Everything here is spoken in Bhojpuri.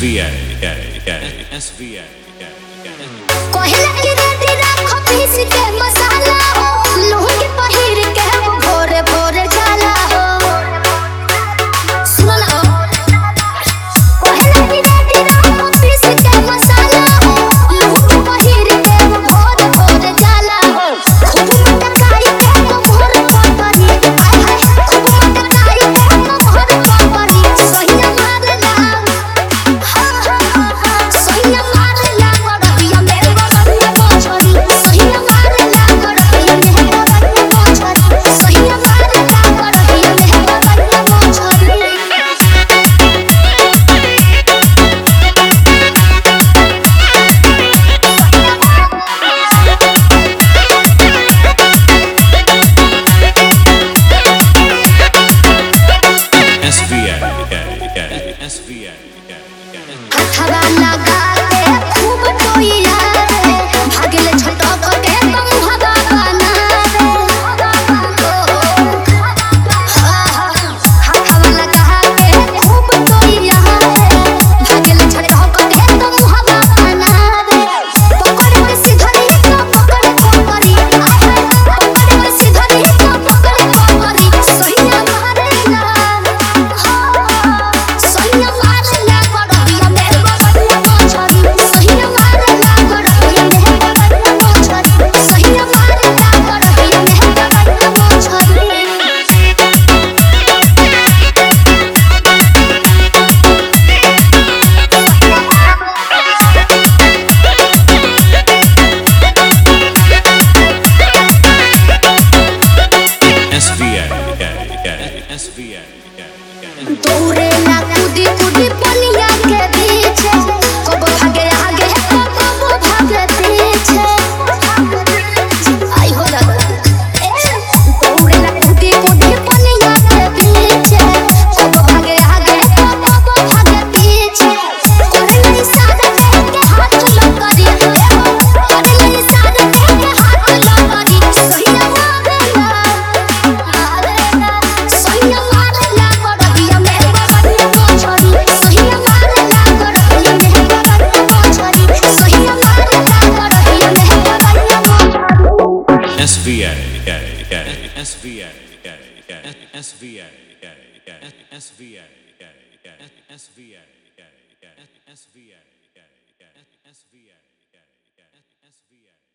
SVA, SVA. कोहिला की रेती राखो पीस के मसाला हो, लूंग के पहिर के भोरे भोरे जाला हो। सुनो ना, कोहिला की रेती राखो पीस के मसाला हो, लूंग के पहिर के भोरे भोरे जाला हो। खूब मटकाई के मोहर पपरी, आय हाय खूब मटकाई के मोहर पपरी। सोहिया मारला, हा हा हा, सोहिया मारला गड़िया मेरे बगल में छोरी। सोहिया मारला गड़िया मेरे बगल में छोरी। सोहिया मारला गड़िया मेरे बगल में छोरी। SVA, SVA. हथवा लगा के खूब टोइया रे, भागले छटक के मुहबा बना रे। हथवा लगा के खूब टोइया रे, भागले छटक के मुहबा बना रे। पकड़ के सिधरी तो पकड़ पकड़ी, पकड़ के सिधरी तो पकड़ पकड़ी। सोहिया मारेला, सोहिया मारेला गड़िया मेरे बगल में छोरी। सोहिया मारेला गड़िया मेरे बगल में छोरी। सोहिया मारेला गड़िया मेरे बगल में छोरी। SVA, SVA. दौड़े ना कूदी कूदी पनिया के पीछे, कबो भागे आगे कबो भागे पीछे। आई हो दादा, दौड़े ना कूदी कूदी पनिया के पीछे, कबो भागे आगे कबो भागे पीछे। करे नहीं सादा के हाथ लकड़ी, करे नहीं सादा के हाथ लकड़ी। सोहिया मारेला, सोहिया मारेला गड़िया मेरे बगल में छोरी। सोहिया मारेला गड़िया मेरे बगल में छोरी। सोहिया मारेला गड़िया मेरे बगल में छोरी। SVA, SVA, SVA, SVA, SVA, SVA, SVA.